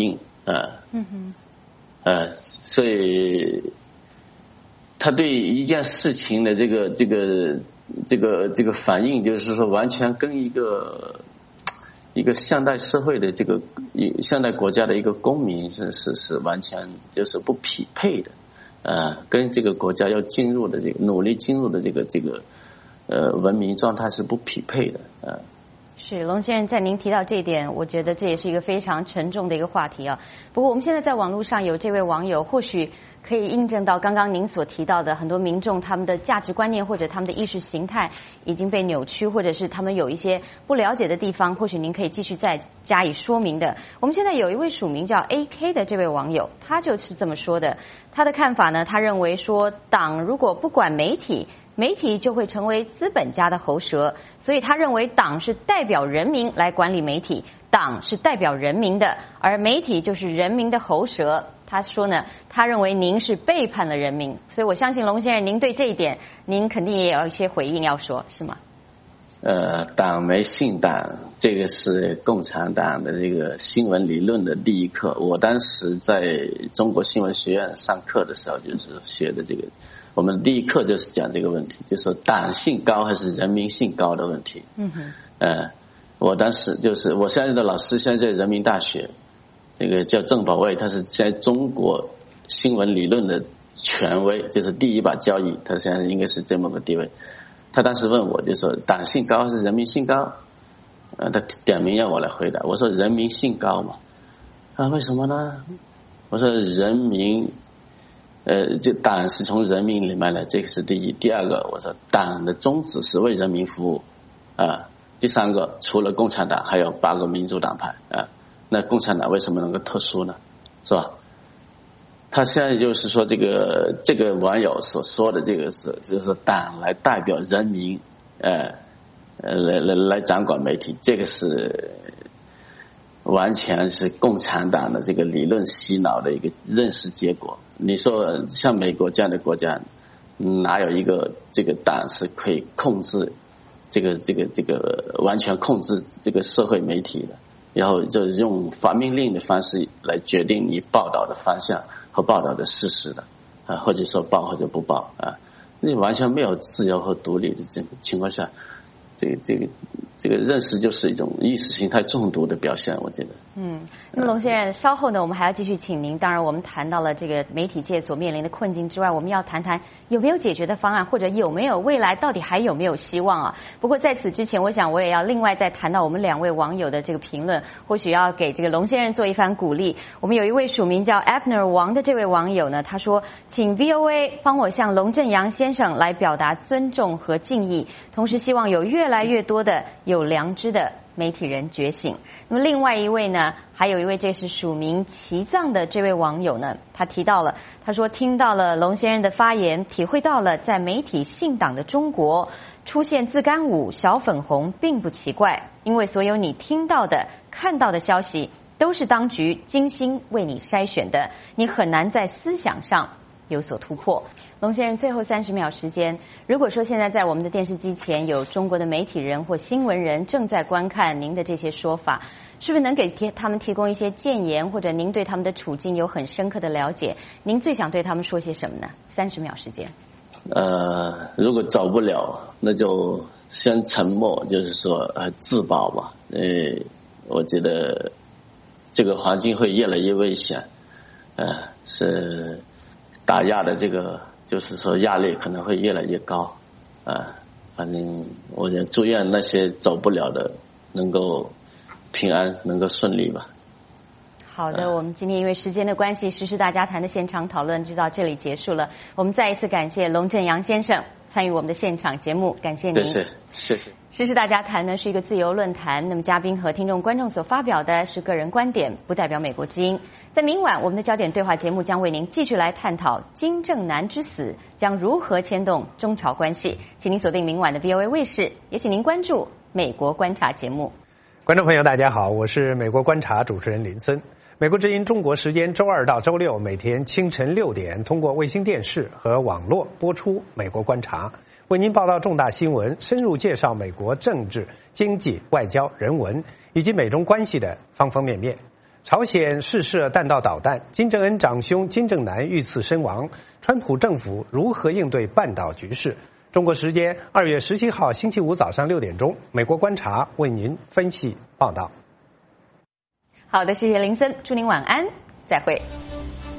呃， 嗯哼， 呃，所以他对一件事情的这个这个这个这个反应，就是说完全跟一个一个现代社会的这个现代国家的一个公民是是是完全就是不匹配的，呃，跟这个国家要进入的这个努力进入的这个这个呃文明状态是不匹配的，呃。 是龙先生，在您提到这一点，我觉得这也是一个非常沉重的一个话题啊。不过我们现在在网络上有这位网友，或许可以印证到刚刚您所提到的，很多民众他们的价值观念或者他们的意识形态已经被扭曲，或者是他们有一些不了解的地方，或许您可以继续再加以说明的。我们现在有一位署名叫 A K 的这位网友，他就是这么说的。他的看法呢，他认为说，党如果不管媒体，媒体就会成为资本家的喉舌，所以他认为党是代表人民来管理媒体，党是代表人民的，而媒体就是人民的喉舌。他说呢，他认为您是背叛了人民，所以我相信龙先生，您对这一点，您肯定也有一些回应要说，是吗？ 呃，党媒信党，这个是共产党的这个新闻理论的第一课。我当时在中国新闻学院上课的时候，就是学的这个。我们第一课就是讲这个问题，就是说党性高还是人民性高的问题。 嗯哼。 呃，我当时就是我现在的老师，现在在人民大学，这个叫郑保卫，他是在中国新闻理论的权威，就是第一把交椅，他现在应该是这么个地位。他当时问我，就说党性高还是人民性高？呃，他点名让我来回答，我说人民性高嘛。啊，为什么呢？我说人民。呃，这党是从人民里面来，这个是第一。第二个，我说党的宗旨是为人民服务，啊、呃。第三个，除了共产党，还有八个民主党派，啊、呃。那共产党为什么能够特殊呢？是吧？他现在就是说，这个这个网友所说的这个是，就是党来代表人民，呃，呃，来来来掌管媒体，这个是完全是共产党的这个理论洗脑的一个认识结果。你说像美国这样的国家，哪有一个这个党是可以控制这个这个这个完全控制这个社会媒体的？然后就用发命令的方式来决定你报道的方向和报道的事实的啊，或者说报或者不报啊，那完全没有自由和独立的这个情况下，这个这个这个认识就是一种意识形态中毒的表现，我觉得。 嗯，那么龙先生，稍后呢，我们还要继续请您。当然，我们谈到了这个媒体界所面临的困境之外，我们要谈谈有没有解决的方案，或者有没有未来，到底还有没有希望啊？不过在此之前，我想我也要另外再谈到我们两位网友的这个评论，或许要给这个龙先生做一番鼓励。我们有一位署名叫 Abner 王的这位网友呢，他说：“请 V O A 帮我向龙正阳先生来表达尊重和敬意，同时希望有越来越多的有良知的媒体人觉醒。”那么另外一位呢，还有一位这是署名齐藏的这位网友呢，他提到了，他说听到了龙先生的发言，体会到了在媒体信党的中国出现自干五、小粉红并不奇怪，因为所有你听到的、看到的消息都是当局精心为你筛选的，你很难在思想上有所突破。龙先生，最后三十秒时间，如果说现在在我们的电视机前有中国的媒体人或新闻人正在观看您的这些说法，是不是能给他们提供一些建言，或者您对他们的处境有很深刻的了解？您最想对他们说些什么呢？三十秒时间。 呃，如果走不了，那就先沉默，就是说呃自保吧。呃，我觉得这个环境会越来越危险，呃，是打压的这个。就是说压力可能会越来越高，啊，反正我也祝愿那些走不了的能够平安，能够顺利吧。 好的，我们今天因为时间的关系，时事大家谈的现场讨论就到这里结束了。我们再一次感谢龙正阳先生参与我们的现场节目，感谢您。 谢谢，谢谢。 时事大家谈呢是一个自由论坛，那么嘉宾和听众观众所发表的是个人观点，不代表美国之音。在明晚我们的焦点对话节目将为您继续来探讨金正男之死将如何牵动中朝关系，请您锁定明晚的 V O A 卫视，也请您关注美国观察节目。 观众朋友大家好，我是美国观察主持人林森。美国之音中国时间周二到周六每天清晨六点通过卫星电视和网络播出美国观察，为您报道重大新闻，深入介绍美国政治、经济、外交、人文以及美中关系的方方面面。 朝鲜试射弹道导弹，金正恩长兄金正男遇刺身亡。川普政府如何应对半岛局势？中国时间二月十七号星期五早上六点钟，美国观察为您分析报道。 好的，谢谢林森，祝您晚安，再会。